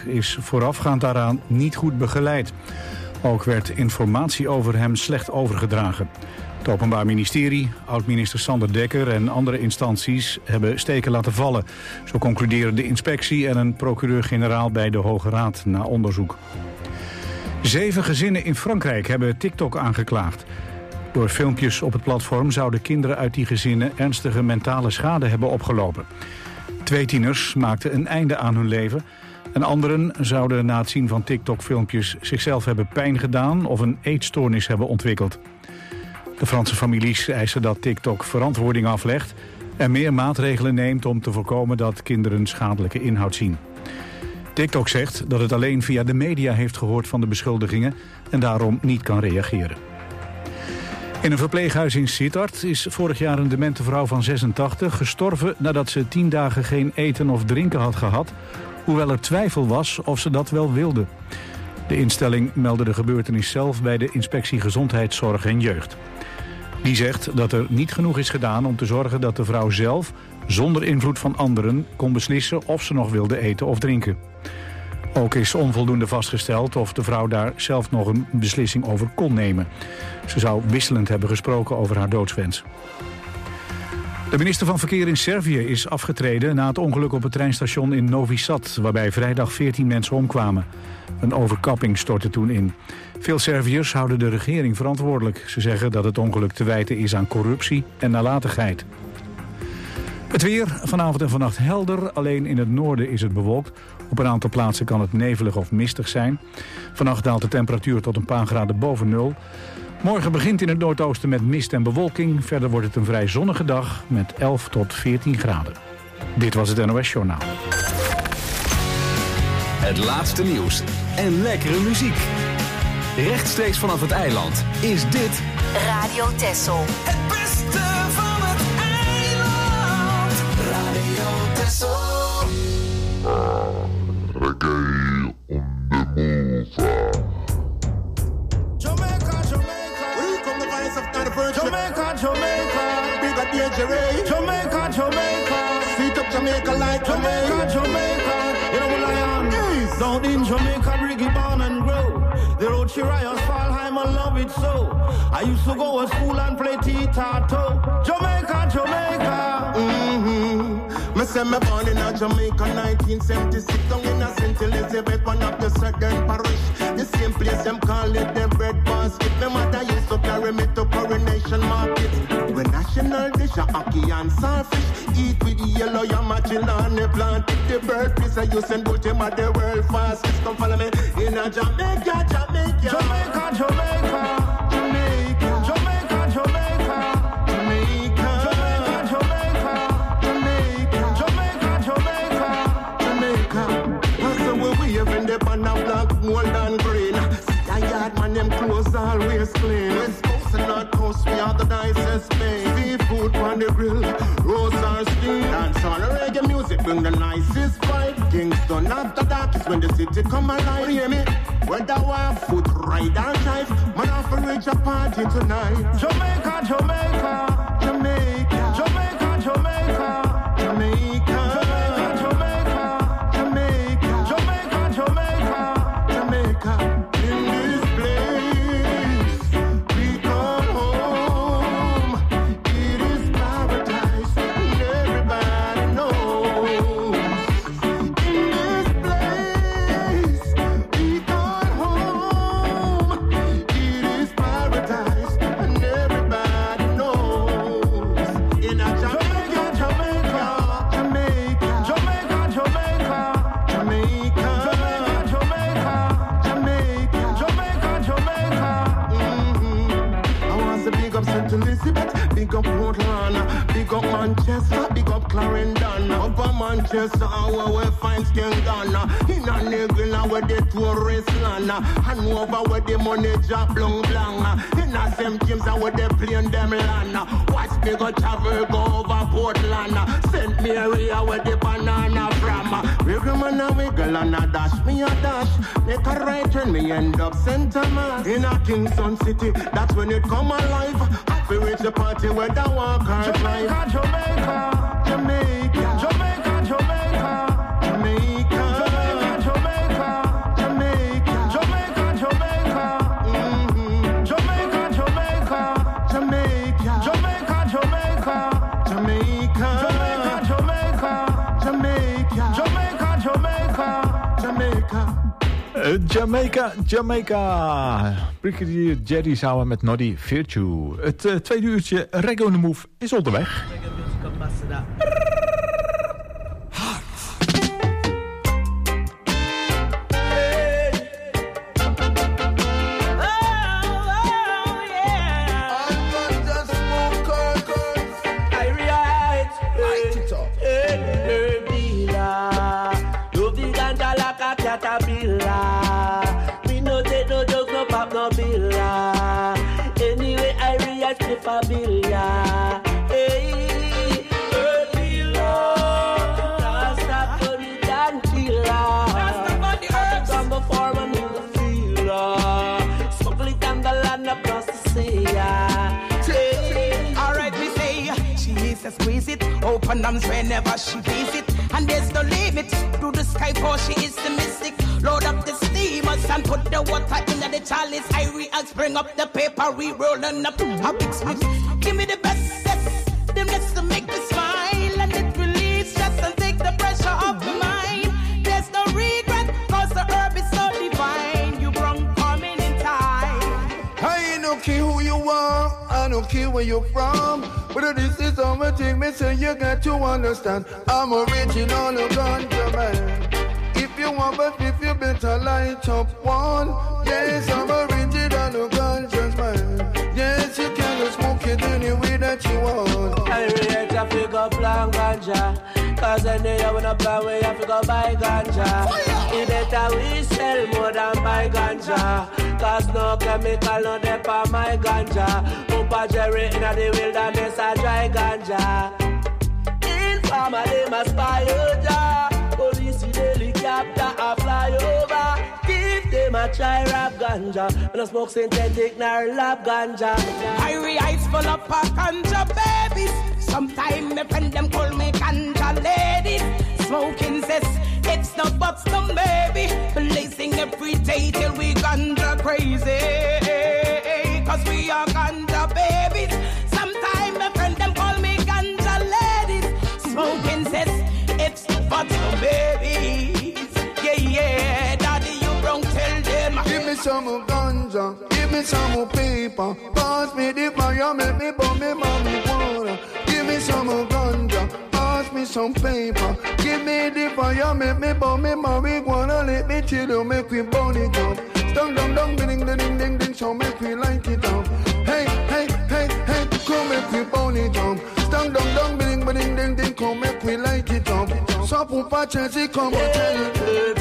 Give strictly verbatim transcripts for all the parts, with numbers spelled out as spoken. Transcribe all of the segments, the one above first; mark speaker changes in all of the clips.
Speaker 1: is voorafgaand daaraan niet goed begeleid. Ook werd informatie over hem slecht overgedragen. Het Openbaar Ministerie, oud-minister Sander Dekker en andere instanties hebben steken laten vallen. Zo concluderen de inspectie en een procureur-generaal bij de Hoge Raad na onderzoek. Zeven gezinnen in Frankrijk hebben TikTok aangeklaagd. Door filmpjes op het platform zouden kinderen uit die gezinnen ernstige mentale schade hebben opgelopen. Twee tieners maakten een einde aan hun leven en anderen zouden na het zien van TikTok-filmpjes zichzelf hebben pijn gedaan of een eetstoornis hebben ontwikkeld. De Franse families eisen dat TikTok verantwoording aflegt en meer maatregelen neemt om te voorkomen dat kinderen schadelijke inhoud zien. TikTok zegt dat het alleen via de media heeft gehoord van de beschuldigingen en daarom niet kan reageren. In een verpleeghuis in Sittard is vorig jaar een demente vrouw van zesentachtig gestorven nadat ze tien dagen geen eten of drinken had gehad, hoewel er twijfel was of ze dat wel wilde. De instelling meldde de gebeurtenis zelf bij de Inspectie Gezondheidszorg en Jeugd. Die zegt dat er niet genoeg is gedaan om te zorgen dat de vrouw zelf, zonder invloed van anderen, kon beslissen of ze nog wilde eten of drinken. Ook is onvoldoende vastgesteld of de vrouw daar zelf nog een beslissing over kon nemen. Ze zou wisselend hebben gesproken over haar doodswens. De minister van Verkeer in Servië is afgetreden na het ongeluk op het treinstation in Novi Sad, waarbij vrijdag veertien mensen omkwamen. Een overkapping stortte toen in. Veel Serviërs houden de regering verantwoordelijk. Ze zeggen dat het ongeluk te wijten is aan corruptie en nalatigheid. Het weer, vanavond en vannacht helder, alleen in het noorden is het bewolkt. Op een aantal plaatsen kan het nevelig of mistig zijn. Vannacht daalt de temperatuur tot een paar graden boven nul. Morgen begint in het noordoosten met mist en bewolking. Verder wordt het een vrij zonnige dag met elf tot veertien graden. Dit was het N O S Journaal.
Speaker 2: Het laatste nieuws en lekkere muziek. Rechtstreeks vanaf het eiland is dit
Speaker 3: Radio Texel.
Speaker 4: Het beste van het eiland. Radio Texel.
Speaker 5: Reggae on the move.
Speaker 6: Jamaica, Jamaica. Where come the voice of God first? Jamaica, Jamaica. Big up the Jerry. Jamaica, Jamaica. Sweet up Jamaica like Jamaica, Jamaica. You know what I am? Yes. Down in Jamaica, Briggy born and grow. The road Shirayas, Fallheim, I love it so. I used to go to school and play tea-tato. Jamaica, Jamaica. Mm-hmm. Me say me born in a Jamaica, nineteen seventy-six. Down in a Saint Elizabeth, one of the second parish. The same place them call it the bread basket. My mother used to carry me to Coronation Market. The national dish a ackee and saltfish. Eat with the yellow yam, chill on the plant. The bird piece I use and put him at the world fastest. Come follow me in a Jamaica, Jamaica, Jamaica, Jamaica, Jamaica, Jamaica, Jamaica, Jamaica, Jamaica, Jamaica, Jamaica, Jamaica, Jamaica. So when we have in the banner black, gold and green. See a yard man, them clothes always clean. West Coast and North Coast, we are the nicest thing. Seafood on the grill, rose and steam. Dance on reggae music, bring the nicest vibe. Kingston after that is when the city come alive. Hear me? Whether war foot, ride or drive, man off a reach a party tonight. Jamaica, Jamaica, Jamaica, Jamaica, Jamaica, Jamaica, Jamaica, Jamaica, Jamaica, Jamaica, Jamaica. In this place we come home. It is paradise, and everybody knows. In this place we come home. It is paradise, and everybody knows. In a Jamaica, Jamaica, Jamaica, Jamaica, Jamaica, Jamaica, Jamaica, Jamaica, Jamaica, Jamaica. Mm-hmm. I want to big up Saint Elizabeth, big up Portland, big up Manchester, big up Clarendon. Up a Manchester, where we find King Ghana. In a Negrilla, where the tourist land. And over where the money drop long blang. In a Saint James, where they plane them land. Watch me go travel, go over Portland. Saint Mary, where the banana from. Wiggle man a wiggle and a dash, me a dash. Make a right turn, me end up Saint Thomas. In a Kingston City, that's when it come alive. We reach the party where the walkers fly. Jamaica, Jamaica, Jamaica, Jamaica, Jamaica, Jamaica, Jamaica, Jamaica.
Speaker 3: Uh, Jamaica, Jamaica. Brigadier Jerry samen met Noddy Virtue. Het uh, tweede uurtje Reggae on the Move is onderweg.
Speaker 7: Fabilla, hey, Fabilla, Rasta pony and killer, Rasta pony herbs, come before man in the field, smuggle it on the land across the sea. Hey.
Speaker 8: Alright, we say she is exquisite, open arms whenever she visit, and there's no limit to the sky for she is the mystic. Load up the steamers and put the water in the chalice. I react, bring up the paper, we rolling up a big switch. Give me the best, yes, them let's to make me smile, and it release stress and take the pressure off the mind. There's no regret, cause the herb is so divine. You brought coming in time.
Speaker 6: I don't care who you are, I don't care where you're from, but this is something me say you got to understand. I'm original ganja man. If you want but if you better light up one. Yes, I'm original ganja man. Yes, you can smoke it any way that you want.
Speaker 7: I really have to go plan ganja, cause I know you wanna plan where you have to go buy ganja. It better we sell more than buy ganja, cause no chemical no dep on my ganja. Upa Jerry in the wilderness a dry ganja. In farmer they must buy ya. Police in helicopter a fly over. Give them a try rap ganja. When I smoke synthetic nor lab ganja.
Speaker 8: Irie eyes full up a ganja babies. Sometime my friend them call me ganja ladies. Smoking cess, it's no buts no baby. Blazing every day till we ganja crazy. Cause we are ganja babies. Sometime my friend them call me ganja ladies. Smoking cess, it's no buts no babies. Yeah, yeah, daddy you wrong tell them.
Speaker 6: Give me some ganja, give me some paper. Pass me the fire, make me burn me marijuana. Give me some ganja, pass me some paper. Give me the fire, make me burn me marijuana. Let me chill you, make we burn it up. Dong dong dong, ding ding ding ding ding, so make we light it up. Hey hey hey hey, come make we burn it up. Dong dong dong, ding ding ding ding, come make we light it up. So pupa chance, come on tell it.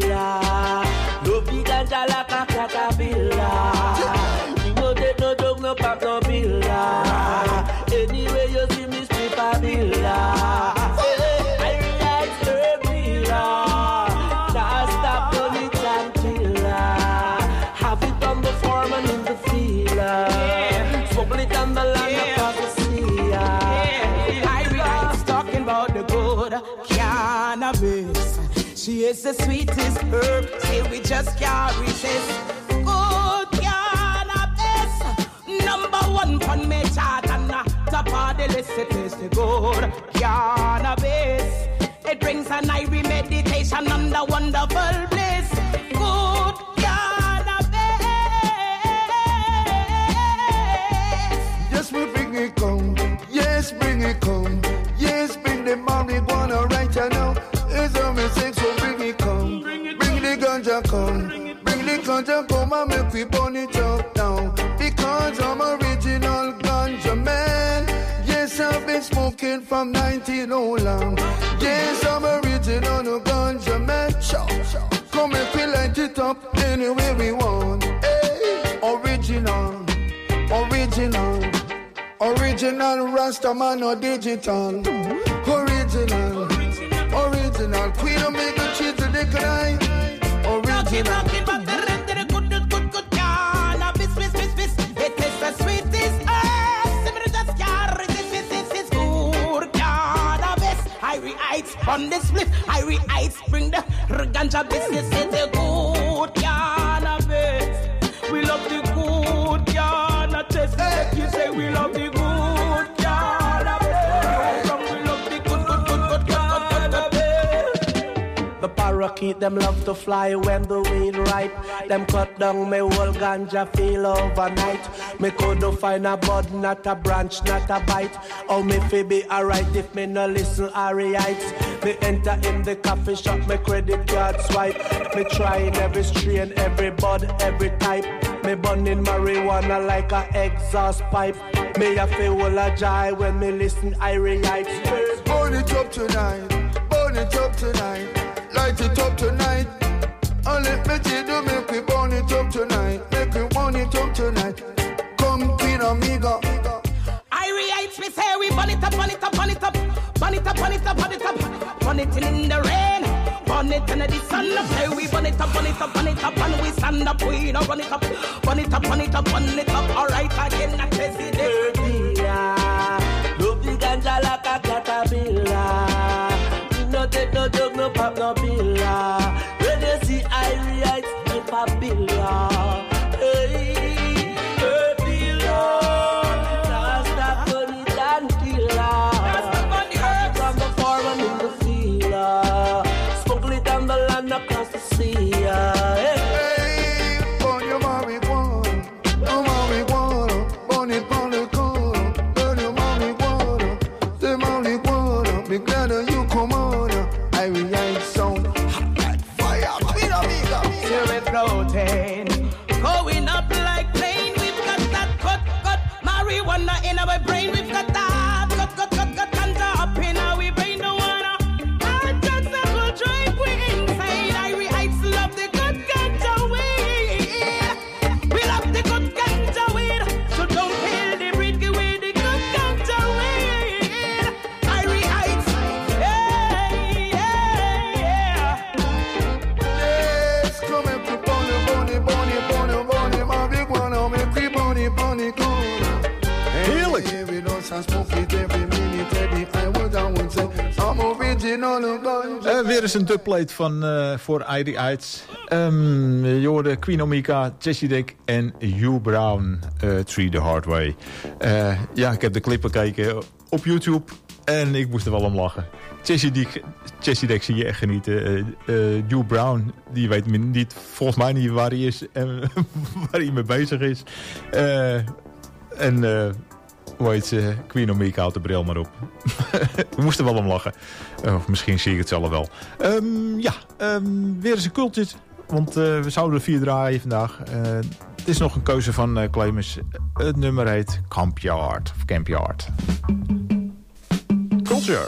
Speaker 7: No big ganja like a caterpillar. No take no dog, no pop, no pillar. Anyway you see me strip a pillar. I realize her pillar. Now stop on it and killer. Have it on the farm and in the field. Smuggle it on the land across the sea.
Speaker 8: I realize talking about the good cannabis. She is the sweetest herb, say we just can't resist. Good cannabis, number one on me chart and uh, top of the list. It is the good cannabis. It brings an Irie meditation under wonderful bliss. Good cannabis.
Speaker 6: Yes, we bring it come. Yes, bring it come. Yes, bring the marijuana right now. It's a mistake, so bring it come. Bring the ganja come. Bring the ganja come and make we burn it up now. Because I'm original ganja man. Yes, I've been smoking from nineteen oh long. Yes, I'm original ganja man. Come and we light it up any way we want. Hey, original, original, original Rastaman or digital. Original. Original, queen of make a cheese to the cry. Original.
Speaker 8: Talking about the red, the good, good, good, good cannabis, bis, bis, bis. It is the sweetest herb. Simmer just can't resist, this, this is good cannabis. Irie Heights on the split. Irie Heights bring the ganja business. It's the good cannabis. We love the good cannabis. Hey. You say we love the good cannabis. We love the good, good, good, good, good, good, good, good.
Speaker 7: keep them love to fly when the weed ripe. Them cut down me whole ganja feel overnight. Me couldn't find a bud, not a branch, not a bite. Oh, me fi be alright if me no listen Ariites. Me enter in the coffee shop, me credit card swipe. Me trying every strain, every bud, every type. Me burning marijuana like a exhaust pipe. Me a feel all a joy when me listen Ariites.
Speaker 6: Burn it up tonight, burn it up tonight, light it up tonight. And let me tell you, make we burn it up tonight, make we burn it up tonight. Come Queen Omega.
Speaker 8: Ariites, we say we burn it up, burn it up, burn it up, burn it up, burn it up, burn it up, burn it in the rain, burn it in the sun. Say we burn it up, burn it up, burn it up, and we stand up, we don't run it up, burn it up, burn it up, burn it up. All right, again, I tell you, dirty,
Speaker 7: yeah. Love the ganja like a caterpillar. No take no dog, no pop, no pillar. When you see Ariites, if a pillar. Hey, hey, pillar. Just stop on it and kill her. From the farm and in the field. Smuggle it down the land across the sea. Hey,
Speaker 6: hey, burn your marijuana, no marijuana, burn it, burn it, burn, burn your marijuana, say marijuana, be glad that you come on. Ariites sound hot like fire, Queen Omega.
Speaker 8: Zero protein, going up like plane. We've got that cut, cut, marijuana in our brain. We've got that cut, cut, cut, cut, ganja up in our brain. Don't wanna, I just will drive we insane. Ariites love the good ganja weed. We love the good ganja weed. So don't kill the breed, give away the good ganja weed. Ariites, yeah, yeah, yeah.
Speaker 6: Yes, come and put on the bunny, bunny, bunny, bunny, marijuana, make we bunny, bunny, go.
Speaker 3: Heerlijk.
Speaker 6: Every dance and smoke it every minute, every I would, I would say, I'm original ganja.
Speaker 3: Uh, weer eens een dubplate van uh, voor Ariites. Um, je hoorde Queen Omega, Jessie Dick en Hugh Brown, uh, Tree the Hard Way. Uh, ja, ik heb de clip bekeken op YouTube en ik moest er wel om lachen. Jessie Dick, Jessie Dick zie je echt genieten. Uh, uh, Hugh Brown, die weet niet, volgens mij niet waar hij is en waar hij mee bezig is. Uh, en... Uh, Hoe heet ze? Queen Omega, houdt de bril maar op. We moesten wel om lachen. Of misschien zie ik het zelf wel. Um, ja, um, weer eens een cultje. Want uh, we zouden er vier draaien vandaag. Uh, het is nog een keuze van uh, Clemens. Het nummer heet Campyard. Of Campyard. Culture.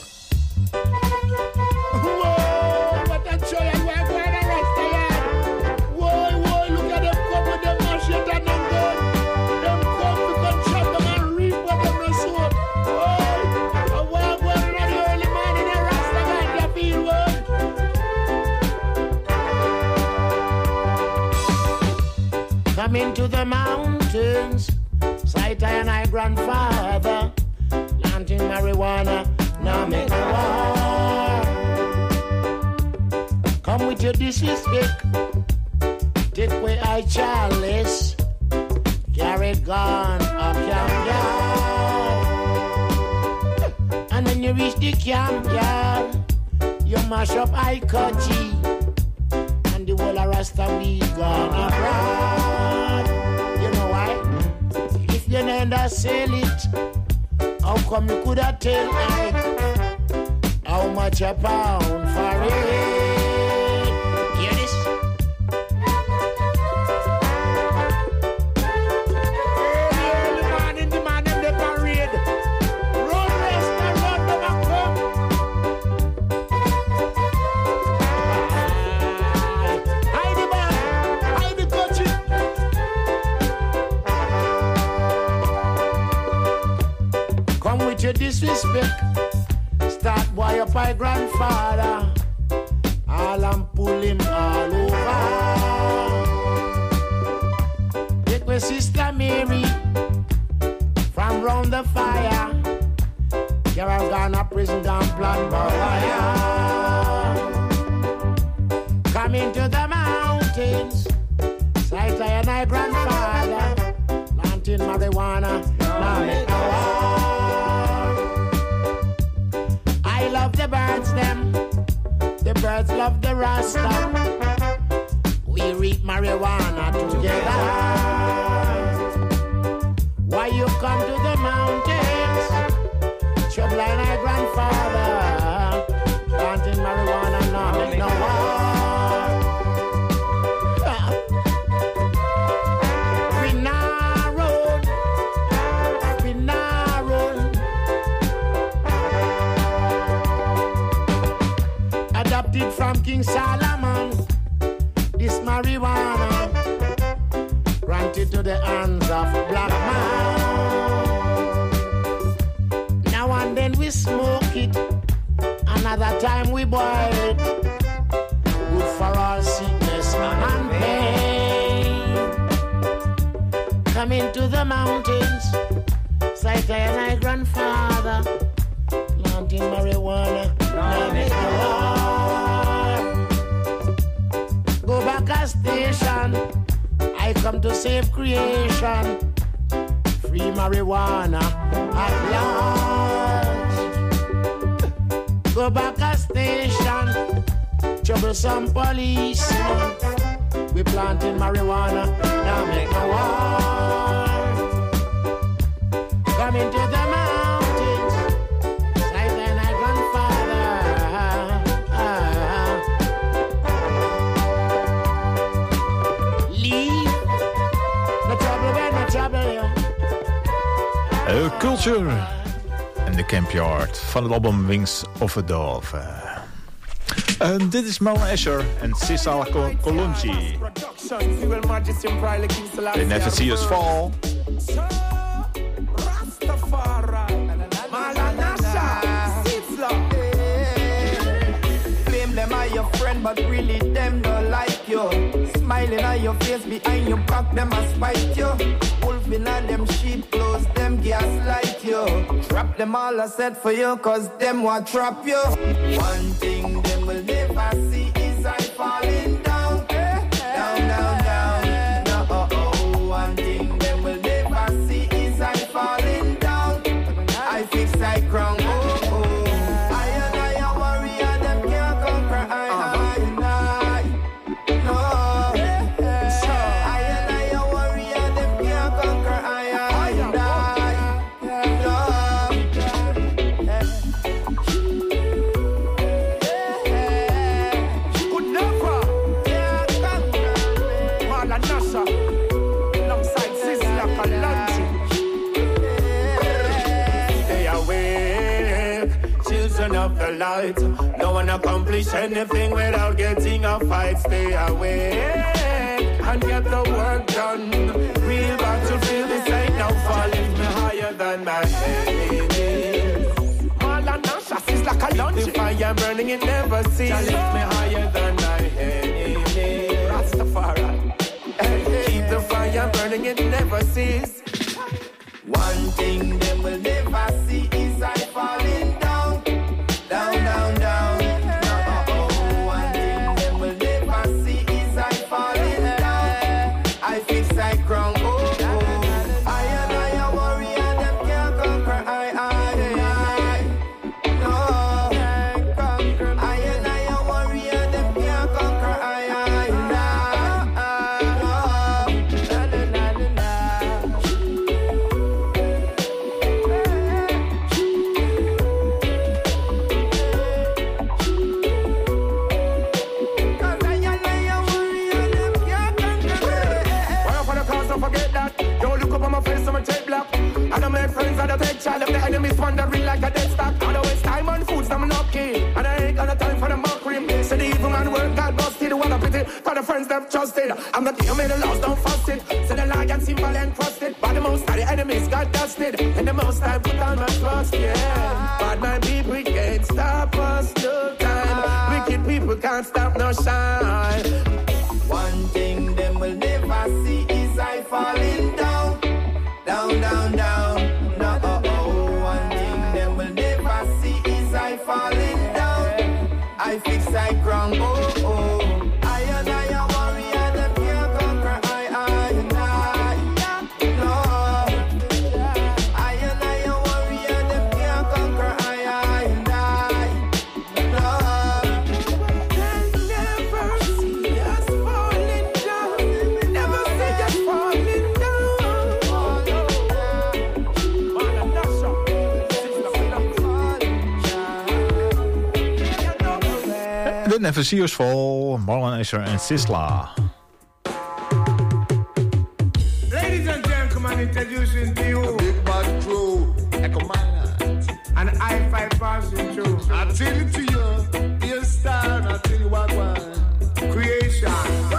Speaker 9: Coming to the mountains, sight I and I grandfather, planting marijuana, now make a war. Come with your disrespect, take away I chalice, carry gun up camp yard. And when you reach the camp yard, you mash up I Kochi, and the whole of Rasta we gonna ride. You know why? If you never sell it, how come you coulda tell I how much a pound for it? Hear this? Early morning, the man in the parade, road rest and road never come. Hide the man, hide the country. Come with your disrespect. Start boy up my grandfather. All and pull him all over. Take my sister Mary from round the fire. Here I've gone to prison down plan wire. Coming to the mountains. Sight I and my grandfather. Planting marijuana. Now make a war. I love the birds them, the birds love the Rasta. We reap marijuana together. Why you come to the mountains? Trouble like my grandfather. Planting marijuana, no make no war. We narrow, we narrow. Adopted from King Solomon. This marijuana granted to the hands of black man. Now and then we smoke it, another time we boil it. Good for all sickness and pain. Coming to the mountains, sight I and my grandfather planting marijuana. Now make no war. Go back a station. I come to save creation. Free marijuana at large. Go back a station. Troublesome policeman. We planting marijuana. Now make no war. Coming to the mountains. Like my grandfather. Leave. No trouble, no trouble, yo.
Speaker 3: Uh, Culture en de Campyard van het album Wings of a Dove. Uh, dit is Mel Asher en Sissal Kolonji. They never see us fall.
Speaker 10: Blame them are your friend, but really them don't like you. Smiling at your face behind your back, them a spite you. Wolfing on them sheep clothes, them gaslight you. Trap them all I said for you, cause them want trap you. One thing them will never see is I falling down. Down, down, down. No, oh, oh. One thing them will never see is I falling down. I fix I crown. Oh, oh. I and I a warrior, them can't conquer I, I, and I. No. I and I a warrior, them can't conquer I, I, and I. No. Good never. Can't conquer me. Marla Nasha, alongside Sizzla Kalonji. Stay awake, children of the light. No one accomplish anything without getting a fight. Stay awake and get the work done. Real battlefield, this ain't no fall. Lift me higher than my enemies. Marla Nasha, Sizzla Kalonji. The fire burning, it never ceases. Lift me higher than my enemies. Rastafari. Keep the fire burning, it never ceases. One thing them will never see is I falling down, down, down, down. No, oh, oh. One thing them will never see is I falling down. I fix I crown. Oh, oh. I and I a warrior, them can't conquer I, I, I. No, I and I a warrior, them can't conquer I, I, and I. No, na, na, na, na, na. Cause I and I a warrior, them can't conquer me.
Speaker 11: Why up on the cars, don't forget that. Don't look up on my face, I'ma take black. I don't make friends, I don't take child. If the enemy's wandering like a dead stock. I don't waste time on foods, I'm lucky. And I ain't got no time for the mockery. Say the evil man work, God busted. What a pity for the friends that trusted. I'm not the only lost, don't fuss it. Say the lion simple and crusted. But the most of the enemies got dusted. And the most I put on my trust, yeah. But my people can't stop us, no time. Wicked people can't stop no shine.
Speaker 10: One thing them will never see is I falling down, down, down, down. No, oh, oh. One thing them will never see is I falling down. I fix I crown. Oh, oh. I and I a warrior, them can't conquer I, I, and I. No, I and I a warrior, them can't conquer I, I, and I. No.
Speaker 3: Never See Us Fall, Marlon Asher en Sisla.
Speaker 6: Ladies and gentlemen, introducing to you
Speaker 5: Big bad crew, Echo Minor.
Speaker 6: an I five passing through.
Speaker 5: I tell it to you, dear star, I tell you what one.
Speaker 6: Creation.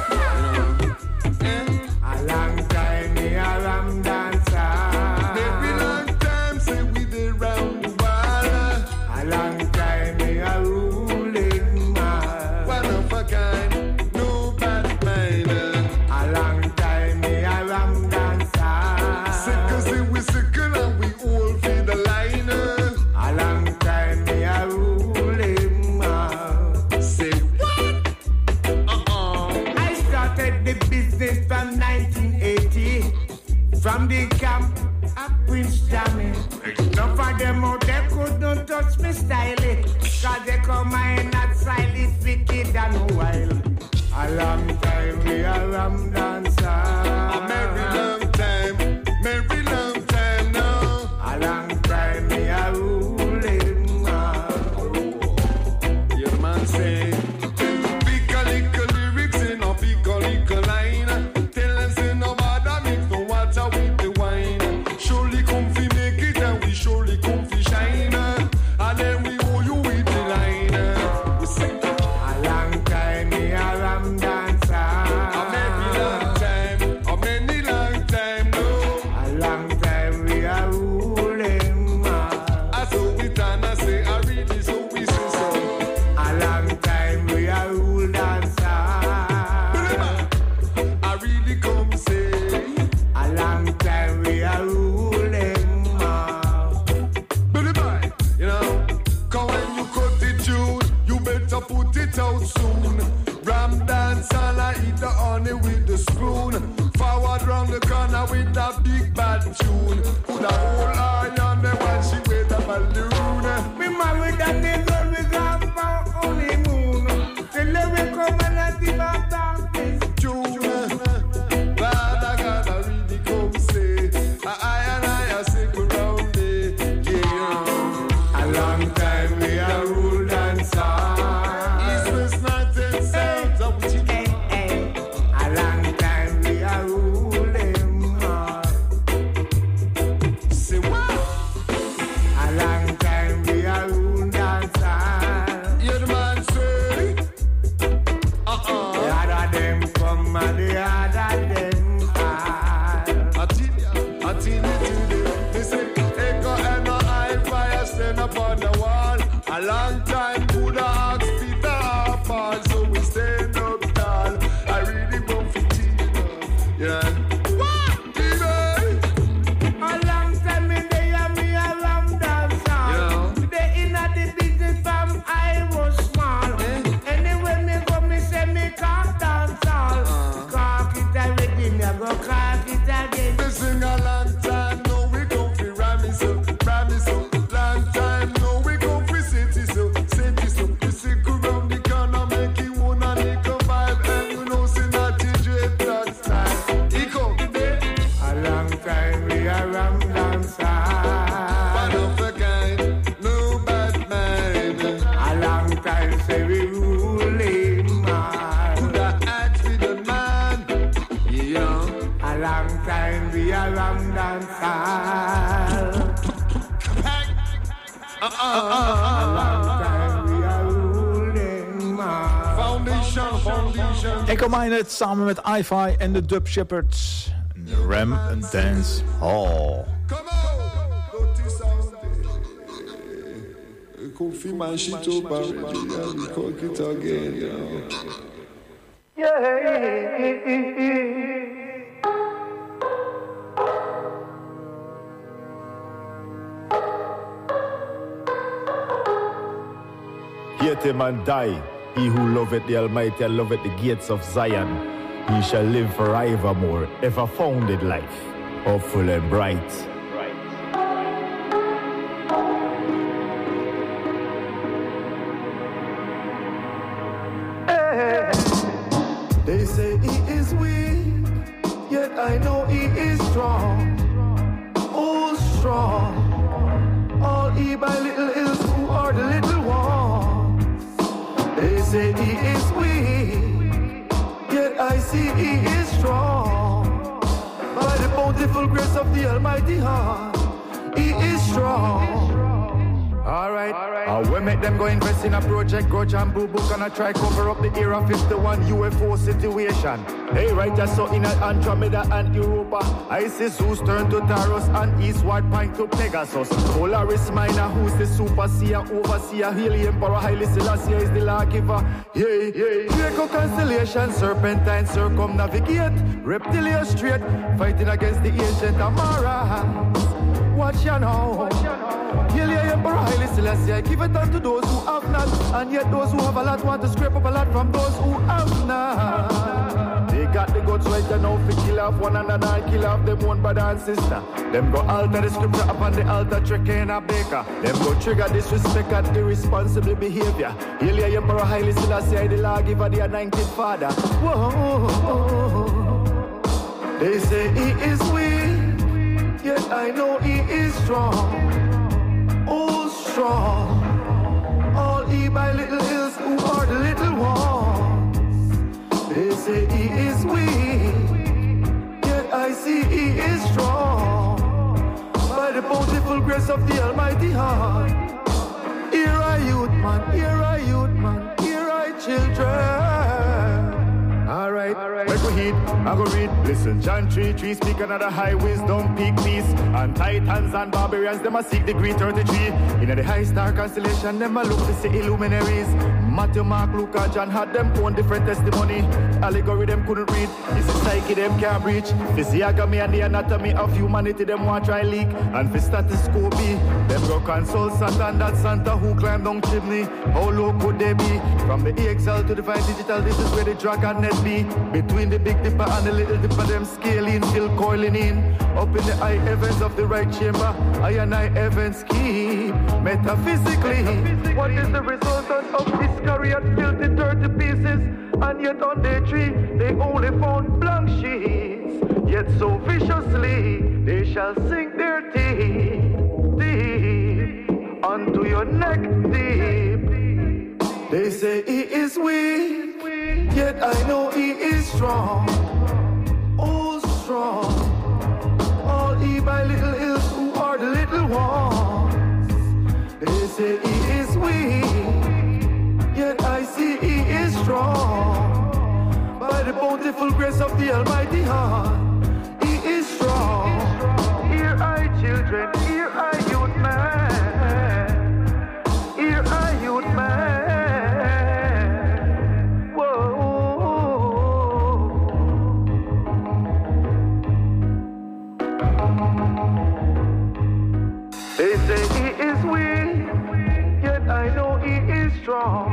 Speaker 6: A long time me a ram dancer.
Speaker 5: Very long time say we did round the world.
Speaker 6: A long time me a ruling man.
Speaker 5: One of a kind, no bad mind.
Speaker 6: A long time me a ram dancer.
Speaker 5: Sickle say we sickle and we all feed the line.
Speaker 6: A long time me a ruling man.
Speaker 5: Say what? Uh-uh.
Speaker 6: I started the business from nineteen eighty. From the camp at Prince Jammy. None of them out there could not touch me style. Cause they come in at silent wicked and wild. A long time we a ram dancer.
Speaker 5: A very long time, very long time now.
Speaker 6: A long time we a ruling man.
Speaker 5: Your man say, pick a little lyrics in a pick a little line. Tell them say no bother mix no water with the wine. Surely come fi make it and we surely come fi shine. And then we owe you with the line. We say,
Speaker 6: A long time we a ram dancer.
Speaker 5: a many long time, a many long time no.
Speaker 6: A long time we a ruling man.
Speaker 5: I saw it and I say I really so we say so.
Speaker 6: A long time we a rule dancer.
Speaker 5: I really come say.
Speaker 6: A long time we a ruling man.
Speaker 5: Billy Boy, you know, cause when you cut the tune, you better put it out soon. Ram dance all I eat the honey with the spoon. Forward round the corner with that big bad tune. Put a whole eye on them while she with a balloon.
Speaker 6: Me married and the girl we got for honeymoon. Till we come and I give up darkness.
Speaker 5: Tune, glad I gotta really come say, I and I a sick around it, yeah.
Speaker 6: A long time we a rule dancer.
Speaker 5: East, west, north and south, up with you.
Speaker 6: Hey, hey. A long time we a ruling man.
Speaker 5: Say what?
Speaker 6: A long time we a rule dancer.
Speaker 5: Yeah, the man say, uh-uh.
Speaker 6: The other them come and the other them fall.
Speaker 5: I tell you, I tell you today. They say, echo and no eye fire stand upon the wall. A long time Buddha asked Peter how fall, so we stand up tall. I really want to teach you, yeah. What? Baby?
Speaker 6: A long time me they and me a ram dancer.
Speaker 5: Yeah.
Speaker 6: They inna the business from I was small. Anyway me go me say me can't dance all. Cock it already, me a go cock it again.
Speaker 5: We sing a long time, no we go fi ram it so, ram it so. Long time, no we go fi city so, city so. We sick around the corner, make it one and it go vibe, and you know see not T J Black style. He come today,
Speaker 6: A long time we a ram dancer.
Speaker 5: one of a kind, no bad mind.
Speaker 6: A long time say we ruling man.
Speaker 5: Could I act with the man? Yeah.
Speaker 6: A long time we a ram dancer. A long time we a ruling man.
Speaker 5: Foundation, foundation.
Speaker 3: Echo Minded samen met I-Fi en de Dub Shepherds. Ram Dance Hall.
Speaker 5: Come on, go to sound. Kofi man shit up already, and we cook it again, you know.
Speaker 12: Yet him and die. He who loveth the Almighty and loveth the gates of Zion, he shall live forevermore, ever founded life, hopeful and bright.
Speaker 13: They say he is weak, yet I know he is strong. Oh, strong. All he by little is who are the little ones. They say he see He is strong. By the bountiful grace of the Almighty heart, He is strong. Alright, uh, we make them go invest in a project, go jam boo book and I try cover up the Era fifty-one U F O situation. Hey, right just so in Andromeda and Europa, Isis who's turned to Taurus and Eastward Pine to Pegasus. Polaris Minor who's the superseer, overseer, Helium Emperor, Haile Selassie is the lawgiver. Yay, yay. Draco constellation, serpentine circumnavigate, reptilia straight, fighting against the ancient Amara. Watch ya now. Helium Emperor, Haile Selassie, give it unto those who have not, and yet those who have a lot want to scrape up a lot from those who have not. They got the guts right now to kill off one another and kill off them one brother and sister. Them go alter the scripture upon the altar, trick in a baker. Them go trigger disrespect and irresponsible behavior. Helium Emperor, Haile Selassie, the lawgiver, the anointed father. Whoa. They say He is weak, yet I know He is strong. Oh, strong. All He by little hills who are the little ones. They say He is weak, yet I see He is strong. By the bountiful grace of the Almighty heart. Here I youth man, here I youth man, here I children. Alright, alright. Make we heed, I go read. Listen, John three, three speak another high wisdom, peak peace. And Titans and barbarians, them a seek degree thirty-three. In the high star constellation, them a look to see illuminaries. Matthew, Mark, Luke, and John had them own different testimony. Allegory them couldn't read. It's a psyche them can't reach. Physiognomy and the anatomy of humanity them want try leak. And for status quo be, them go console Satan, that Santa who climbed down chimney. How low could they be? From the E X L to the Divine Digital, this is where the dragon net be. Between the Big Dipper and the Little Dipper, them scaling, still coiling in. Up in the high heavens of the right chamber, I and I heavens keep. Metaphysically, what is the resultant of this career? Filthy, dirty pieces. And yet on day three, they only found blank sheets. Yet so viciously, they shall sink their teeth deep onto your neck deep. They say He is weak, yet I know He is strong. Oh, strong. All He by little hills who are the little ones. They say He is weak, yet I see He is strong. By the bountiful grace of the Almighty heart, He is strong. Hear I children, hear I youth man. Hear I youth man. They say He is weak, yet I know He is strong.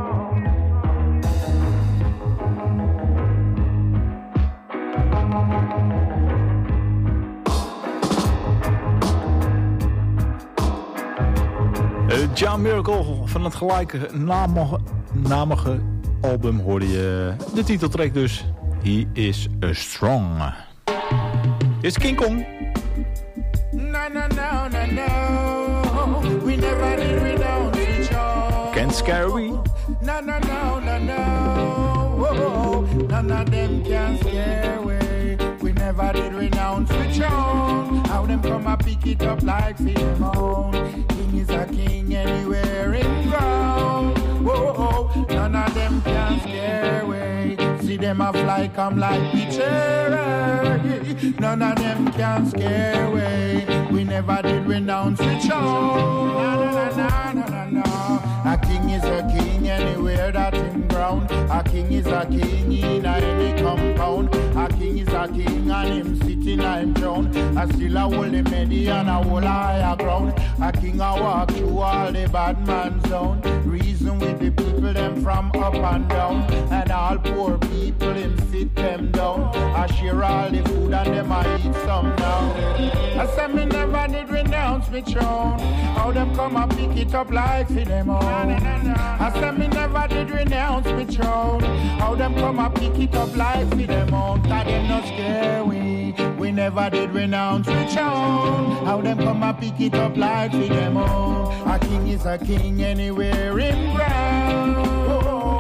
Speaker 3: John Miracle van het gelijke namige, namige album hoorde je de titeltrack dus. He is a strong. Is King Kong.
Speaker 9: No, no, no, no, no. We never did renounce each other.
Speaker 3: Can't scare we.
Speaker 9: No, no, no, no, no. Whoa, none of them can scare we. We never did renounce each other. How them come and pick it up like film on. King is a king anywhere in ground. Whoa, none of them can scare we. See them a fly come like picture. None of them can scare we. We never did renounce each other. No, no, no, no, no, no. A king is a king anywhere that him ground. A king is a king in any compound. A king is a king and him sitting on him throne. A still a hold the medi and a hold a higher ground. A king a walk through all the bad man zone. Reason with the people them from up and down. And all poor people him sit them down. I share all the food and them I eat some now. I said me never did renounce me throne. How them come and pick it up like for them own. I said me never did renounce me throne. How them come and pick it up like for them own. That them not scare we. We never did renounce me throne. How them come and pick it up like for them own. A king is a king anywhere in ground.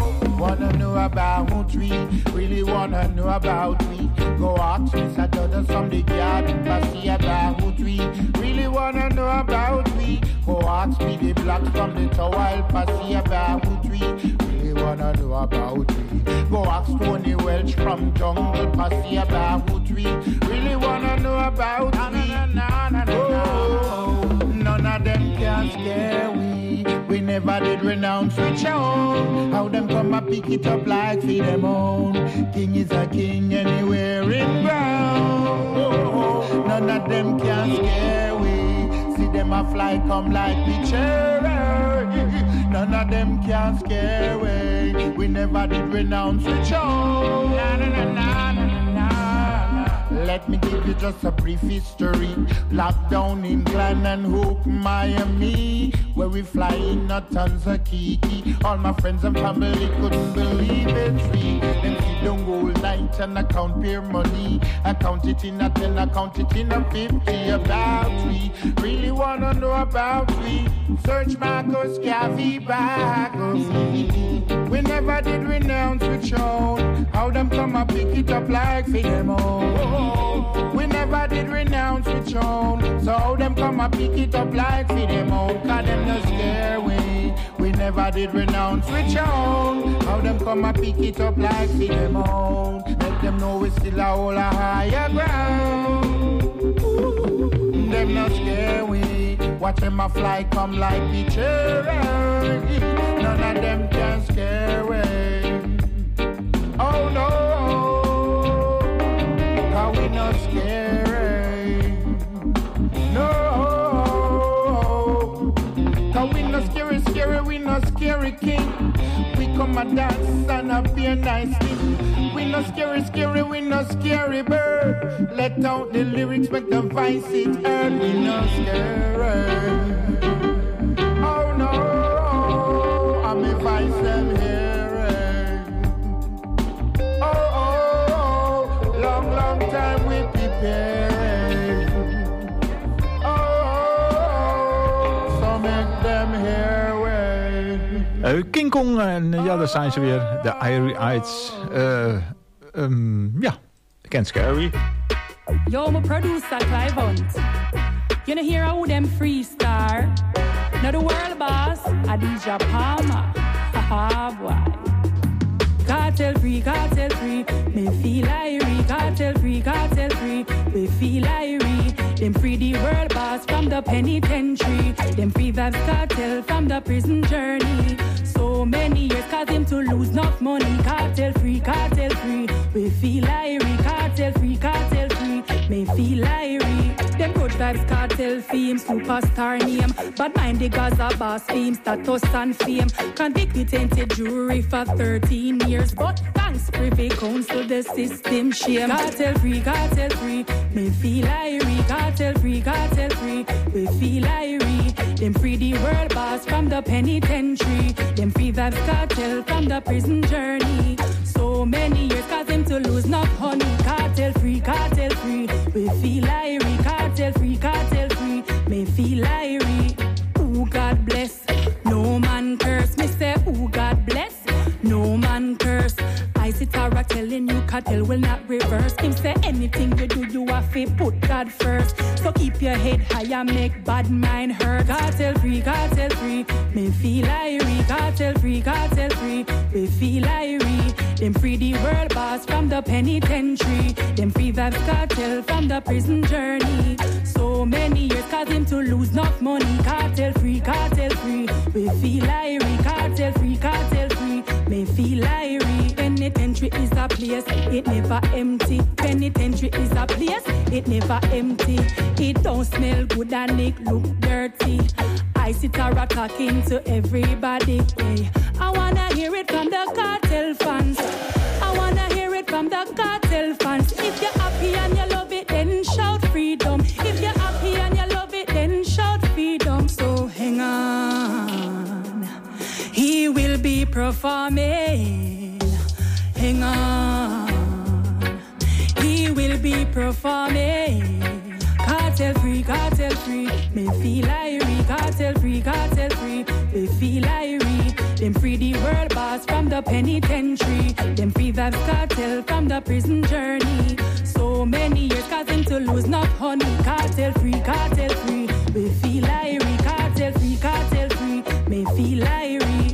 Speaker 9: wanna know about we, really wanna know about we. Go ask Mister Dodders from the garden, Passy about we, really wanna know about we. Go ask me the blacks from the Towel, Passy about we, really wanna know about we. Go ask Tony Welch from Jungle, Passy about we, really wanna know about we. Oh, none of them can scare we. We never did renounce each own. How them come and pick it up like for them own. King is a king anywhere in ground. Oh, none of them can scare we. See them a fly come like the cherry. None of them can scare we. We never did renounce each own. Na, na, na, na, na, na, na. Let me give you just a brief history. Lockdown in Glen and Hope, Miami, where we fly in a tons of kiki. All my friends and family couldn't believe it. Free. Them sit down all night and I count beer money. I count it in a ten, I count it in a fifty. About we, really wanna know about we. Search Marcus Garvey Bagos. We never did renounce with own. How them come and pick it up like for them own. We never did renounce with own. So how them come and pick it up like for them own. Cause them no scare we. We never did renounce with own. How them come and pick it up like for them own. Let them know we still a whole a higher ground. Ooh, them no scare we. Watch them a fly come like the cherry. None of them can scare we. Oh no, cause we not scary. No, cause we not scary, scary, we not scary king. We come a dance and a be a nice thing. We not scary, scary, we not scary bird. Let out the lyrics, make the voice it heard. We not scary. Oh no, I'm a voice them hearing. Oh, oh, oh, long, long time we preparing. Oh, oh, oh, so make them hear way.
Speaker 3: Uh, King Kong en uh, ja, daar zijn ze weer. De Irie Eyes. Uh, um, ja, Ken Scary.
Speaker 14: Yo, my producer Clive Hunt. You know hear how them freestar. Now the world boss, Adidja Palmer. Haha, boy. Cartel free, cartel free. Me feel Irie. Cartel free, cartel free. We feel Irie. Them free the world boss from the penitentiary. Them free Vybz Kartel from the prison journey. So many years cause him to lose enough money. Cartel free, cartel free. We feel Irie. Cartel free, cartel free. Me feel Irie. Them good Vybz Kartel fame, superstar name. But mind the Gaza boss fame, status and fame. Convicted tainted jury for thirteen years. But thanks Privy Council, the system shame. Cartel free, cartel free. Me feel Irie. Cartel free, cartel free. We feel Irie. Them free the world boss from the penitentiary. Them free Vybz Kartel from the prison journey. So many years cause him to lose enough honey. Cartel free, cartel free. We feel Irie. Cartel free, cartel free. Me feel Irie. Who God bless, no man curse. Me say who God bless, no man curse. I sit Tara telling you cartel will not reverse. Him say anything you do, you have to put God first. So keep your head high and make bad mind hurt. Cartel free, cartel free. Me feel Irie. Cartel free, cartel free. We feel Irie. Them free the world boss from the penitentiary. Them free Vybz Kartel from the prison journey. So many years cause him to lose enough money. Cartel free, cartel free. We feel Irie. Cartel free, cartel free. Me feel Irie. Penitentiary is a place, it never empty. Penitentiary is a place, it never empty. It don't smell good and it look dirty. I sit a talking to everybody. Hey, I wanna hear it from the cartel fans. I wanna hear it from the cartel fans. If you're happy and you love it, then shout freedom. If you're happy and you love it, then shout freedom. So hang on, he will be performing. Hang on, he will be performing. Cartel free, cartel free. Me feel Irie. Cartel free, cartel free. We feel Irie. Them free the world boss from the the penitentiary. Them free vibes cartel from the prison journey. So many years causing to lose enough honey. Cartel free, cartel free. We feel irie. Cartel free, cartel free. May feel irie.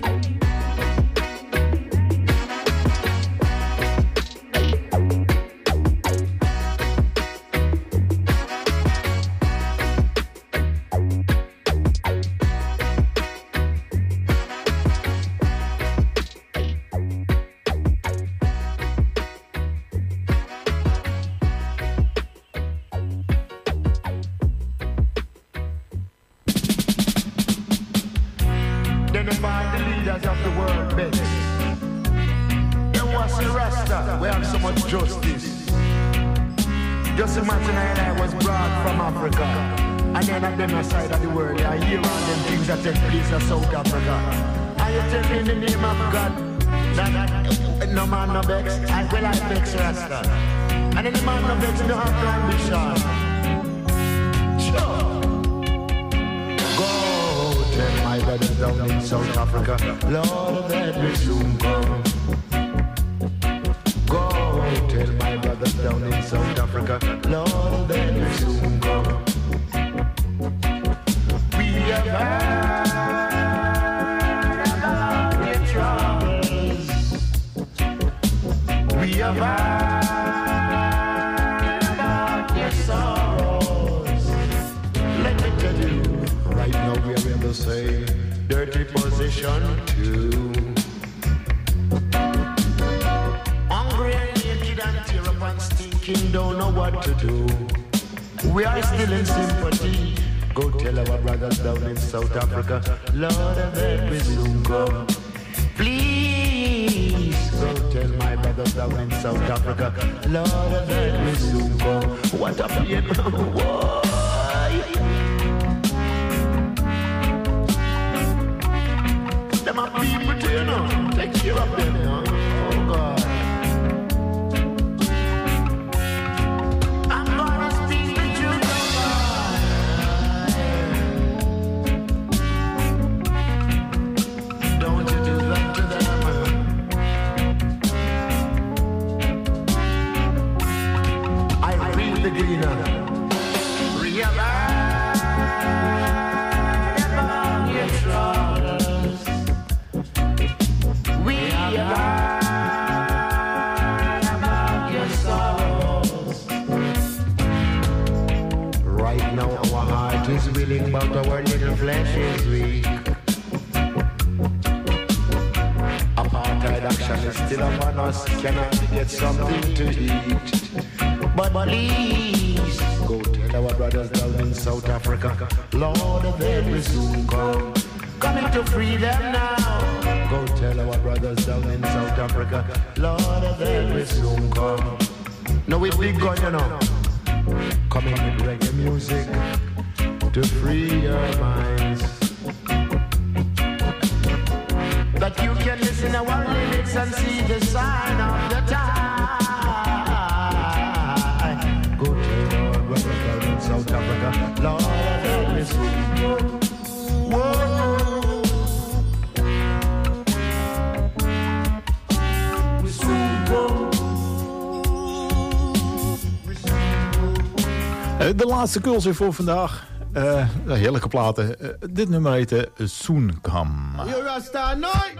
Speaker 3: De laatste culture voor vandaag. Uh, heerlijke platen. Uh, dit nummer heette Soon Come.
Speaker 6: You Rasta night.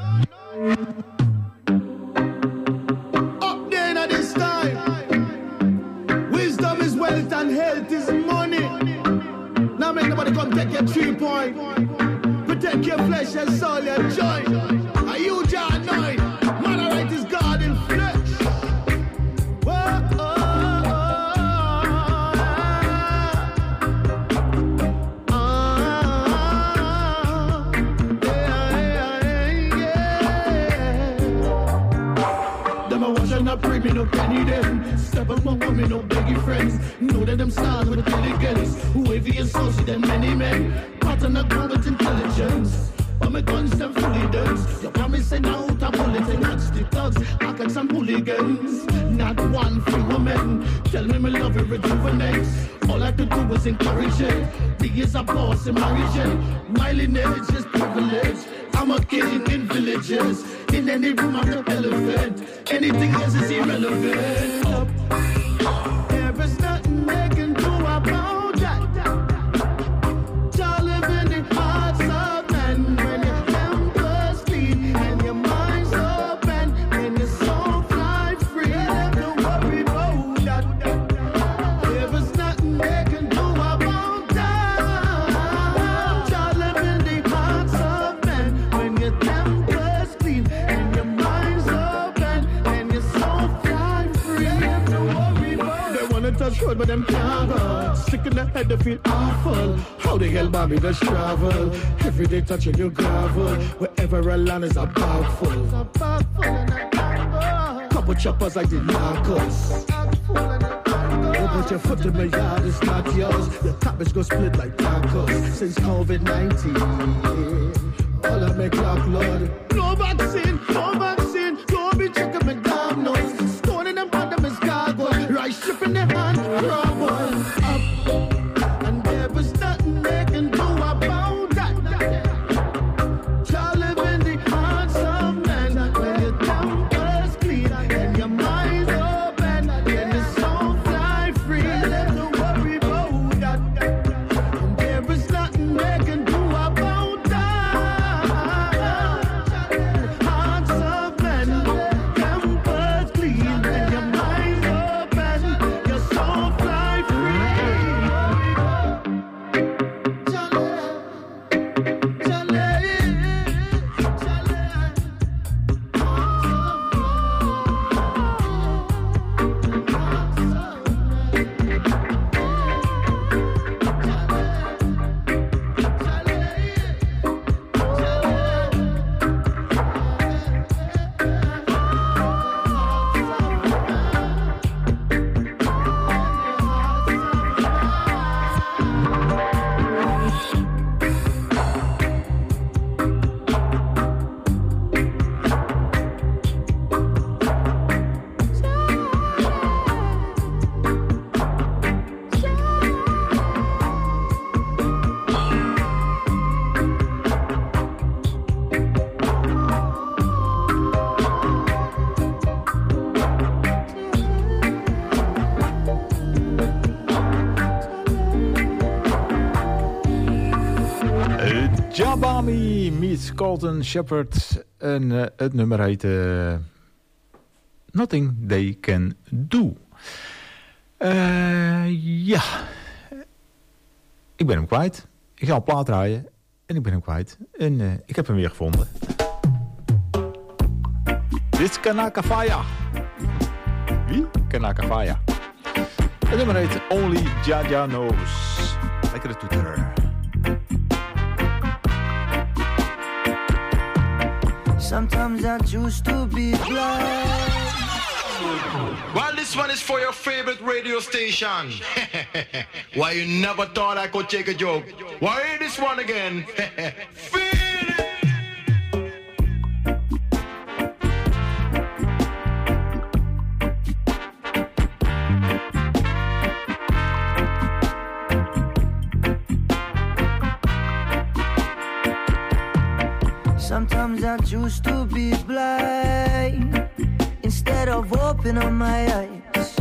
Speaker 6: Up there at this time. Wisdom is wealth and health is money. Now make nobody come take your three point. Protect your flesh and soul, your joy. Are you John night? Man, I write is God in flesh. Whoa, oh. Me no penny them. Step up my woman, no beggy friends. Know that them stars with intelligence. Wavy and saucy than many men. Pattern a ground with intelligence. But my guns them fully dance. You promise say now to bullet and watch the thugs. I got some hooligans. Not one free woman. Tell me my love it rejuvenates. All I could do was encourage it. Big is a boss in marriage. My lineage is privilege.
Speaker 15: I'm a king in villages. In any room I'm the elephant. Anything else is irrelevant. Up. There is nothing they can do about that. Y'all live in the hearts of men. When your temper's clean and your mind's open and your soul fly free, never worry about that. There is nothing they can do about that. Y'all live in the hearts of men. When your temper's clean and your mind's open and your soul fly free, never worry about. They wanna touch road but them can't go. Sick in the head they feel awful. How the hell Bobby does travel? Every day touching your gravel. Wherever I land is a bag full. Couple choppers like the Narcos. You put your foot in my yard, it's not yours. Your cabbage go split like tacos. Since COVID nineteen, all I make clock Lord. No vaccine, no vaccine. Don't be checking my damn nose. Stone in them bottom is gargoyle. Rice strip in the hand, raw one. Up. And there was nothing they can do about that. Y'all live in the hearts of men. When your temper's clean and your mind's open and your soul fly free, never worry about that. And there is nothing they can do about that. Hearts of men, temper's clean and your mind's open, your soul fly free.
Speaker 3: Jabami meets Colton Shepherd. En uh, het nummer heet uh, Nothing They Can Do. Uh, ja. Ik ben hem kwijt. Ik ga een plaat draaien. En ik ben hem kwijt. En uh, ik heb hem weer gevonden. Dit is Kanaka Faya. Wie? Kanaka Faya. Het nummer heet Only Jaja Knows. Lekkere toeter.
Speaker 16: Sometimes I choose to be blind.
Speaker 17: Well, this one is for your favorite radio station. Why you never thought I could take a joke? Why hear this one again? Feel it!
Speaker 16: Sometimes I choose to be blind instead of opening my eyes.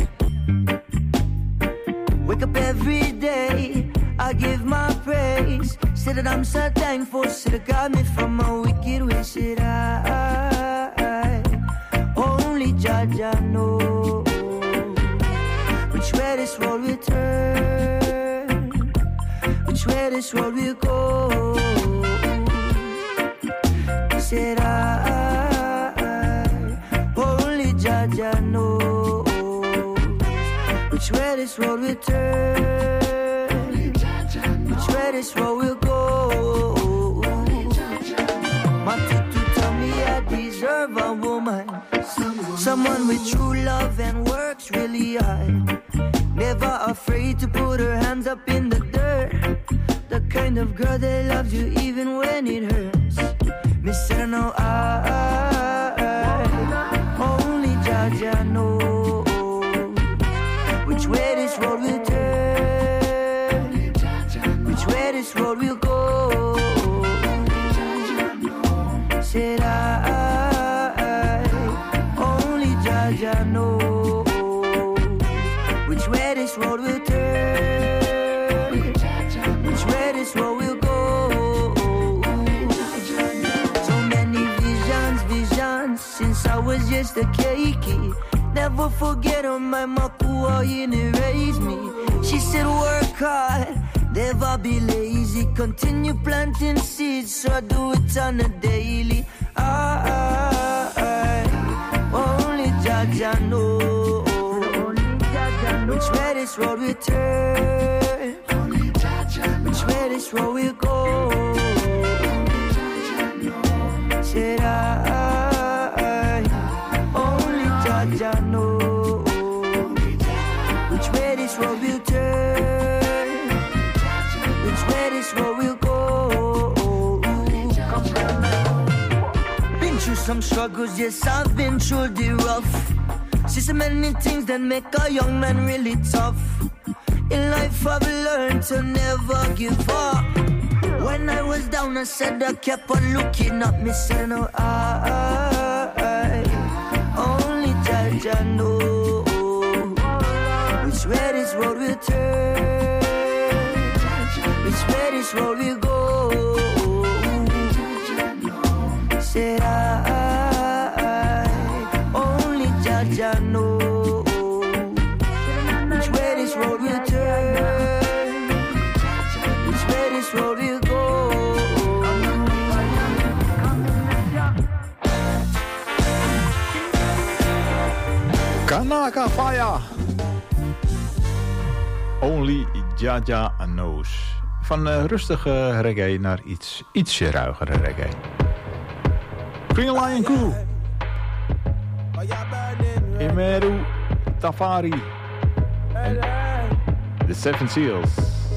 Speaker 16: Wake up every day, I give my praise. Say that I'm so thankful, say that got me from my wicked ways. Said I, only Jaja knows which way this road will turn, which way this road will go. Said I, only Jaja knows which way this road will turn, which way this road will go. My tutu tell me I deserve a woman, someone with true love and works really hard, never afraid to put her hands up in the dirt, the kind of girl that loves you even when it hurts. Me said no, I, only Jaja knows which way this road will turn, which way this road will go. never forget on my makuwa in raised me. She said work hard, never be lazy. Continue planting seeds, so I do it on a daily. I, I, I only Jaja know which way this road will turn, which way this road will go. Said I, only Jaja know which way this road will turn, which way this road will go. Been through some struggles, yes, I've been through the rough. See so many things that make a young man really tough. In life I've learned to never give up. When I was down I said I kept on looking up. Me say no, I, I only Jaja know which way this road will turn, which way this road will go. Said I, only Jaja know which way this road will turn, which way this road will go.
Speaker 3: Kanaka Fire. Only Jaja knows. Van uh, rustige reggae naar iets ietsje ruigere reggae. Green Lion Crew. Imeru Tafari. En The Seven Seals.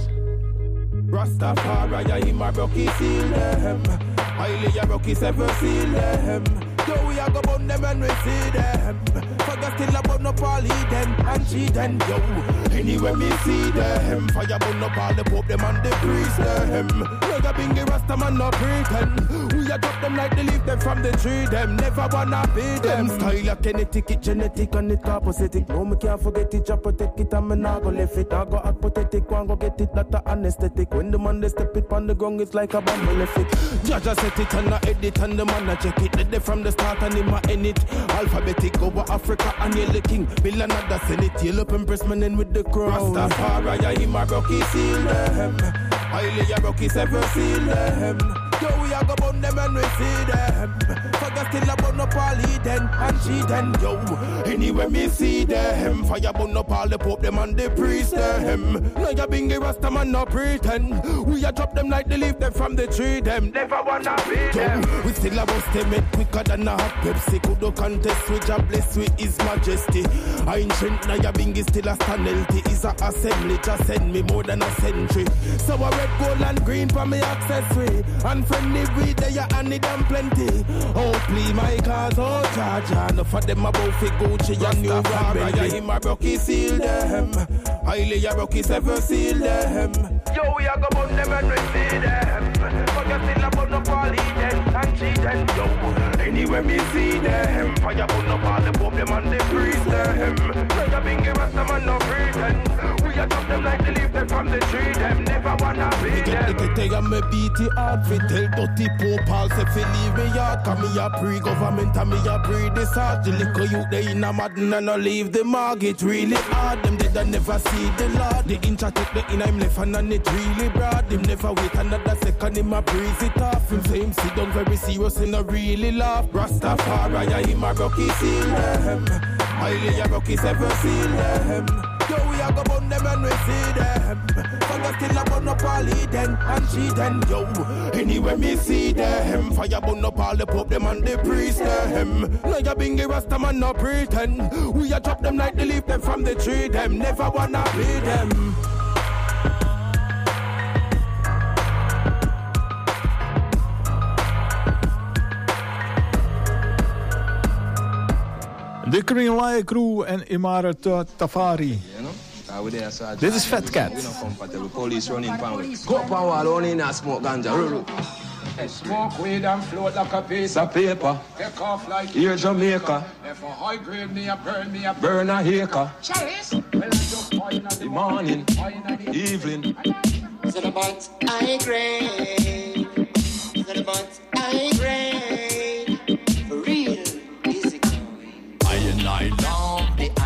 Speaker 11: Rastafari, I in my rocky seal them. Highly a rocky seven seal them. Yo, we a go burn them and we see them. Forget till I burn up all them and cheat them. Yo, anywhere me see them. Fire burn up all the pope them and the priest them. Like a bingy rasta man no pretend. We a drop them like the leaf them from the tree them. Never wanna be them. Style a kinetic, it genetic and it opposite. No, me can't forget it, just protect it and me nah go left it. I go act pathetic, one go get it, not a anesthetic. When the man they step it on the gong, it's like a bomb left it. Jaja set it and I edit and the man I check it. They from the start and him a end it. Alphabetic over Africa and you're the king. Bill another senate, yell up and press man in with the crown. Rastafari, I him a rocky seal them. Highly a rocky seven seal them. Yo, we a go burn them and we see them. Forget still a burn up all Eden and cheating. Yo, anywhere me see them. Fire burn up all the pope them and the priest them. No ya bingy rasta man no pretend. We a drop them like the leaf them from the tree them. Never wanna be them. We still a bust them it quicker than a hot Pepsi. Could do contest with a bless with his majesty. Ancient na ya bingy still a stand healthy. Is a assembly just send me more than a century. So a red, gold and green for me accessory. And friendly with there and need them plenty. Oh please my cause, oh Jaja. Enough for them about fi Gucci and New York. I him a rocky seal them. Highly a rocky seven seal them. Yo, we a go burn them and we see them. Forget till I burn up all Eden and cheating. Yo, anywhere me see them. Fire burn up all the pope them and the priest them. Like a bingy rasta man no pretend. We a drop them like the leaf them from the tree them. Never wanna be them. Get the and me beat it hard. Fi tell dirty pope all say fi leave me yard. Cause me a pre-government and me a pre-decide. The little youth they in a madden and no leave the mark. It really hard. Them dead and never see the Lord. The inch I take the in I'm left and on it really broad. Him never wait another second. Him a breeze it off. Him say him sit down very serious and a really laugh. Rastafari, I him a rocky seal them. Highly a rocky seven seal them. Yo, we a go burn them and we see them. Forget till I burn up all Eden and cheating. Yo, anywhere me see them. Fire burn up all the pope them and the priest them. No ya bingy rasta man no pretend. We a drop them like the leaf them from the tree them. Never wanna be them.
Speaker 3: De Green Lion Crew en Imara Tafari. Dit is Fat Cat.
Speaker 18: Go up and wall on in and smoke ganja.
Speaker 11: Smoke weed and float like a piece
Speaker 18: of paper.
Speaker 11: Take off like
Speaker 18: here Jamaica.
Speaker 11: If a high grade me a burn me a
Speaker 18: burn a acre.
Speaker 11: Chalice. Well, I just fine
Speaker 18: the morning, evening.
Speaker 9: Is it about high grade? Is it about high grade? For real, easy going.
Speaker 19: I and I love the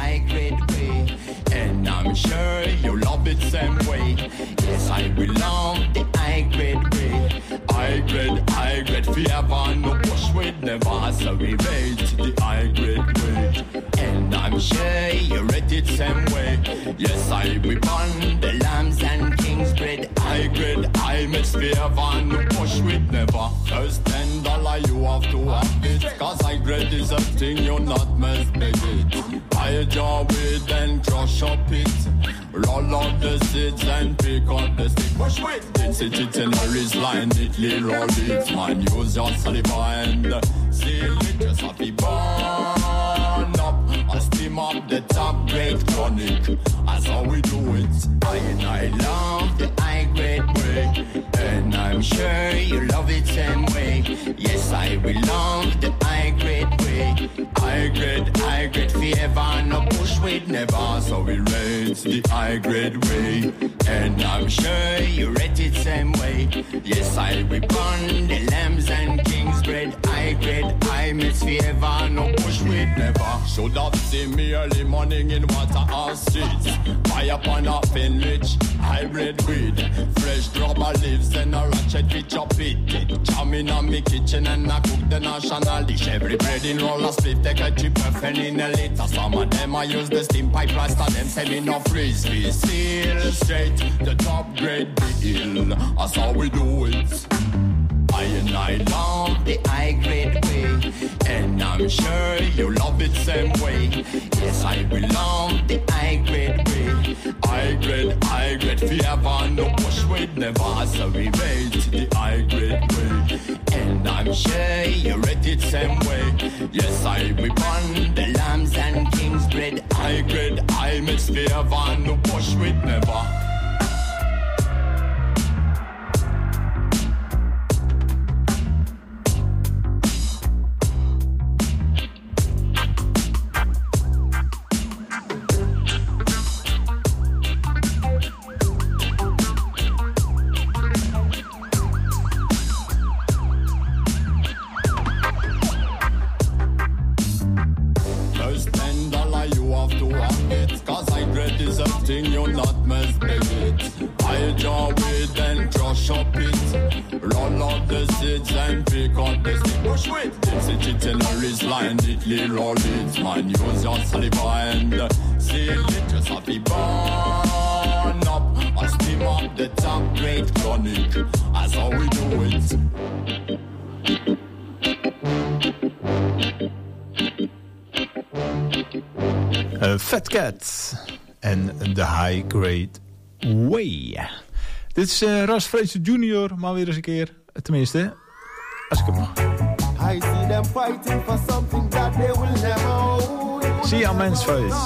Speaker 19: sure you love it same way. Yes, I belong the high grade way. High grade, high grade fever, no push with never. So we rate the high grade way. And I'm sure you rate it same way. Yes, I we born the lambs and king's bread. High grade, high mix fever, no push with never. First ten dollar you have to have it. Cause high grade is a thing you not mess with it. I jaw with and crush up it. Roll out the seeds and pick up the stick. Push with it, sit it in a wrist line, neatly roll it. Man, use your saliva and seal it. Just have to burn up and steam up the top grade tonic. That's how we do it. I and I love the high grade way. And I'm sure you love it same way. Yes, I belong the high grade way. High grade, high grade fever, no push with never. So we rate the high grade way. And I'm sure you rate it same way. Yes, I we born the lambs and king's bread. High grade, high mix fever, no push with never. Should have seen me early morning in water or streets. Fire upon a Finrich, hybrid weed. Fresh rubber leaves and a ratchet pitch up it. Jam in on me kitchen and I cook the national dish. Every bread in roller split, take a chip and in a liter. Some of them I use the steam pipe, rasta them say me no freeze. We seal straight the top grade deal. That's how we do it. I and I love the high grade way. And I'm sure you love it same way. Yes, I belong the high grade way. High grade, high grade fever, no push with never. So we rate the high grade way. And I'm sure you rate it same way. Yes, I we born the lambs and king's bread. High grade, high mix fever, no push with never. You not mess with it. I jaw with and crush up it. Roll out the seeds and pick up the stick. Push with it, sit it in a wrist line, neatly roll it. Man, use your saliva and seal it. Just have to burn up and steam up the top grade tonic. That's how we do it.
Speaker 3: Uh, Fat Cat en The High Grade Way. Dit is uh, Ras Fraser junior, maar weer eens een keer. Tenminste, als ik hem mag.
Speaker 6: I see them fighting for something that they will never own.
Speaker 3: See a man's face.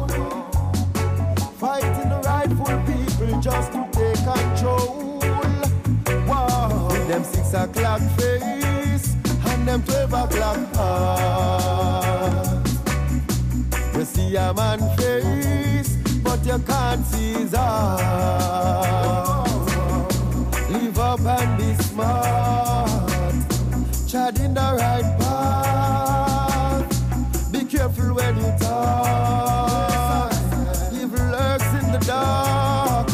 Speaker 6: Fighting the rightful people just to take control. Wow. With them six o'clock face and them twelve o'clock heart. You see a man face, but you can't see his heart. Live up and be smart, tread in the right path. Be careful when you talk. Evil lurks in the dark.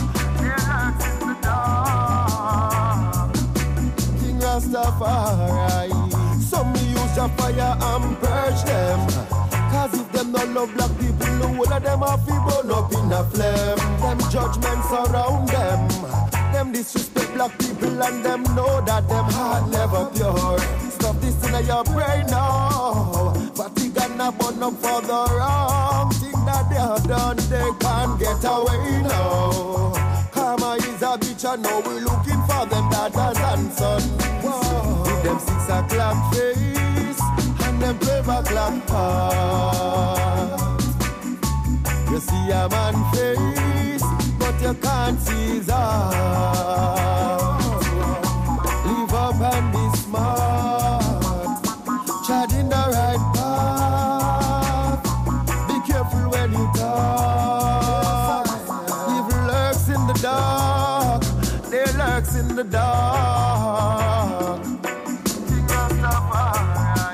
Speaker 6: King Rastafari. Some use your fire and purge them. Cause if them not love black people, the whole of them have to burn up in a flame. Them judgments around them. Them disrespect black people and them know that them heart never pure. Stop this in your brain now. But you gonna burn up for the wrong thing that they have done. They can't get away now. Karma is a bitch and now we're looking for them daughters and sons. With them six o'clock face and them twelve o'clock heart. You see a man face, but you can't see his heart. Live up and be smart, tread in the right path. Be careful when you talk. Evil lurks in the dark, they lurks in the dark. King Rastafari.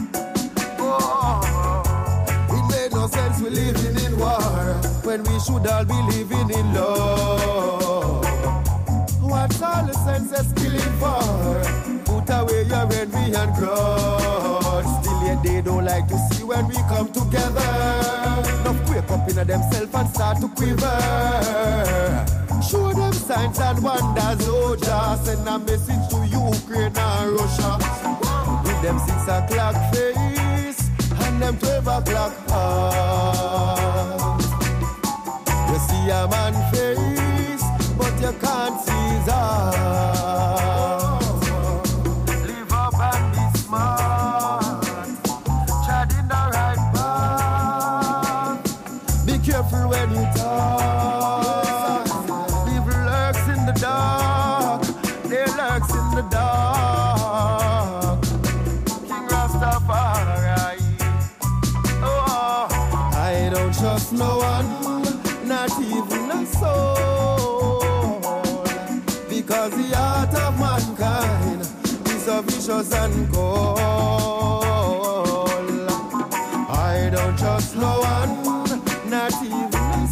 Speaker 6: Oh, it made no sense we living in war when we should all be living in love. What's all the senses killing for? Put away your envy and grudge. Still yet they don't like to see when we come together. Enough wake up in themselves and start to quiver. Show them signs and wonders, oh just send a message to Ukraine and Russia. With them six o'clock face and them twelve o'clock heart. You see a man face, but you can't see his heart. Live up and be smart, tread in the right path. Be careful when you talk. Evil lurks in the dark, they lurks in the dark. King Rastafari, oh, I don't trust no one, not even a soul, because the heart of mankind is so vicious and cold. I don't trust no one, not even a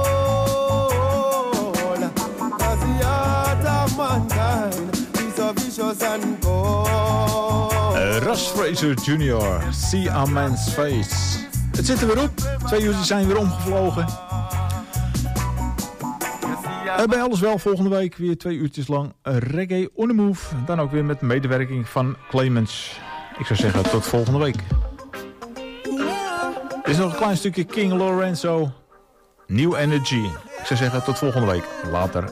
Speaker 6: soul, because the heart of mankind is so vicious and cold.
Speaker 3: Uh, Russ Fraser junior, See a Man's Face. Het zit er weer op. Twee uur zijn weer omgevlogen. Uh, bij alles wel, volgende week weer twee uurtjes lang reggae on the move. Dan ook weer met medewerking van Clemens. Ik zou zeggen tot volgende week. Er is nog een klein stukje King Lorenzo. New Energy. Ik zou zeggen tot volgende week. Later.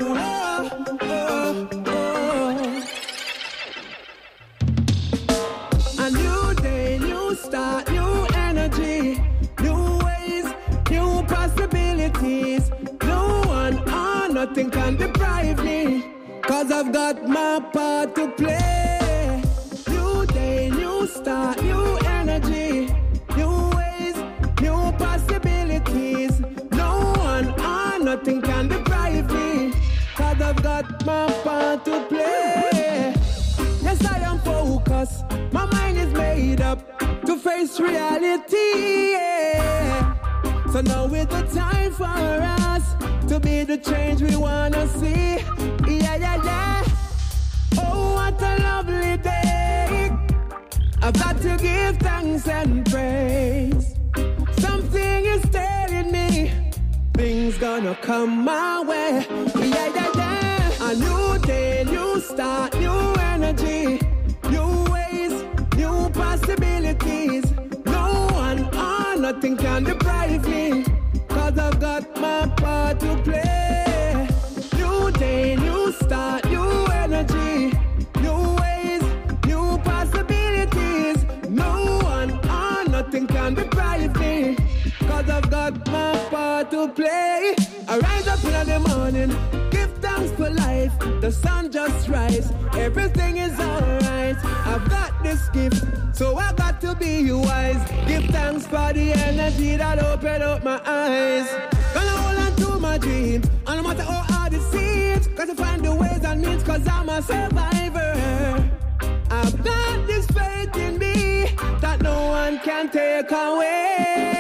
Speaker 8: A new day, new start, new energy, new ways, new possibilities. No one or nothing can deprive me, 'cause I've got my part to play. New day, new start, new energy, new ways, new possibilities. No one or nothing can deprive me, 'cause I've got my part to play. Yes, I am focused, my mind is made up to face reality, yeah. So now is the time for us to be the change we wanna see, yeah, yeah, yeah. Oh, what a lovely day. I've got to give thanks and praise. Something is telling me things gonna come my way, yeah, yeah, yeah. A new day, new start, new energy, new ways, new possibilities. No one or nothing can deprive me, 'cause I've got my part to play. New day, new start, new energy, new ways, new possibilities. No one or nothing can deprive me, 'cause I've got my part to play. I rise up in the morning, give thanks for life. The sun just rise, everything is alright. I've got this gift, so I got to be wise. Give thanks for the energy that opened up my eyes. Gonna hold on to my dreams, and no matter how hard it seems, 'cause I find the ways and means, 'cause I'm a survivor. I've got this faith in me that no one can take away.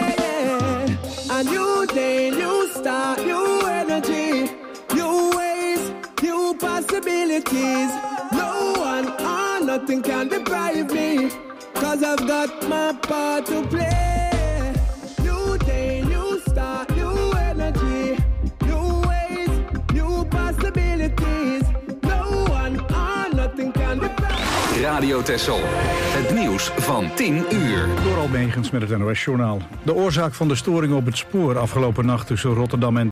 Speaker 8: A new day, new start, new energy, new ways, new possibilities. No one or nothing can deprive me, 'cause I've got my part to play. New day, new start, new energy, new ways, new possibilities. No one or nothing can deprive me.
Speaker 2: Radio Texel. Het nieuws van tien uur.
Speaker 1: Door Almegens met het N O S-journaal. De oorzaak van de storing op het spoor afgelopen nacht tussen Rotterdam en